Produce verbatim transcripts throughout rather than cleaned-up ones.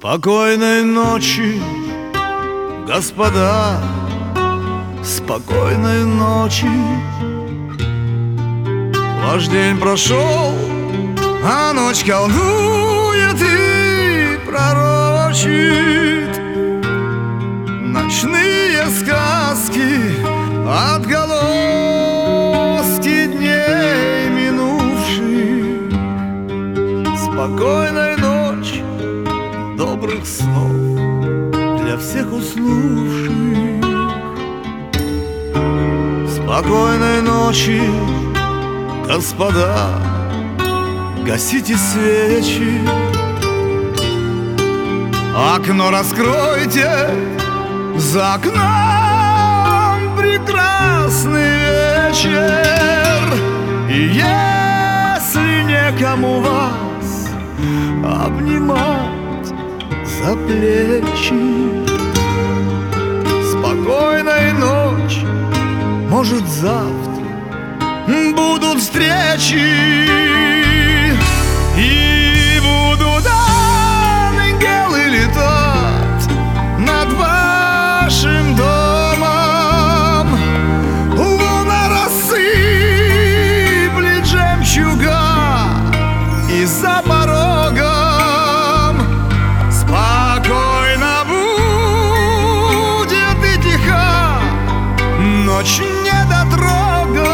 Спокойной ночи, господа, спокойной ночи. Ваш день прошел, а ночь колдует и пророчит ночные сказки, отголоски дней минувших. Спокойной ночи, добрых снов для всех уснувших. Спокойной ночи, господа, гасите свечи, окно раскройте, за окном прекрасный вечер. И если некому вас обнимать за плечи, спокойной ночи, может завтра будут встречи. И будут ангелы летать над вашим домом, луна рассыплет жемчуга, и за порогом спокойно будет и тиха ночь недотрога.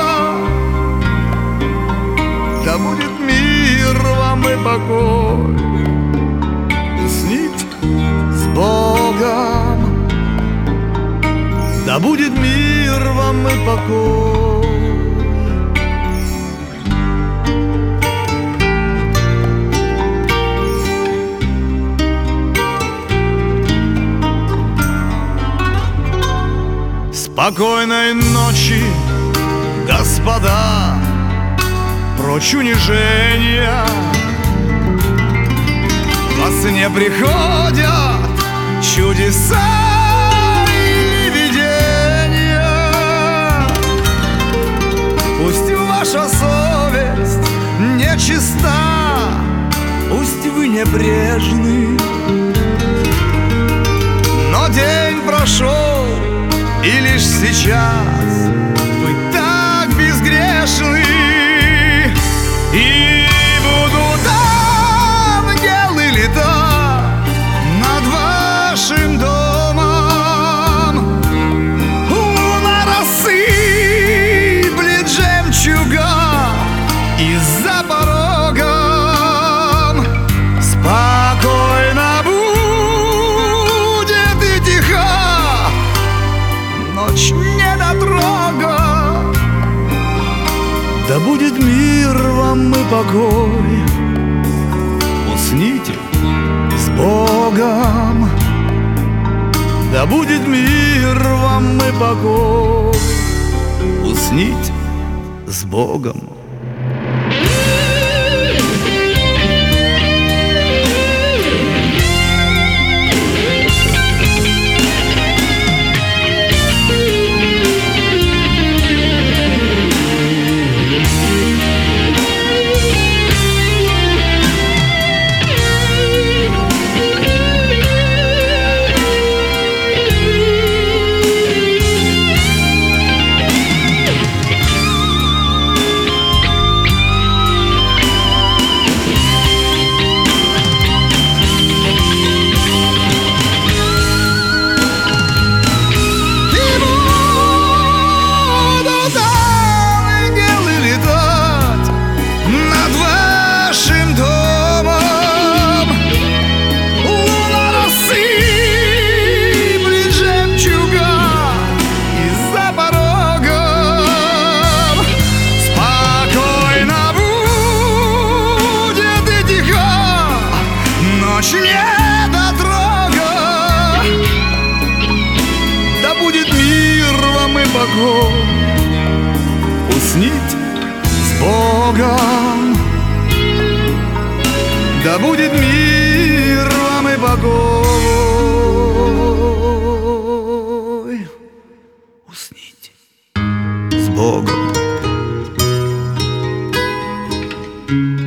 Да будет мир вам и покой, усните с Богом. Да будет мир вам и покой. Спокойной ночи, господа, прочь унижения. Во сне приходят чудеса и видения. Пусть ваша совесть нечиста, пусть вы небрежны, но день прошел, и лишь сейчас вы так безгрешны. И будут ангелы летать над вашим домом, луна рассыплет жемчуга, и за порогом спокойно будет и тиха ночь недотрога. Да будет мир вам и покой, усните с Богом. Да будет мир вам и покой, усните с Богом. Усните с Богом. Да будет мир вам и покой. Усните с Богом.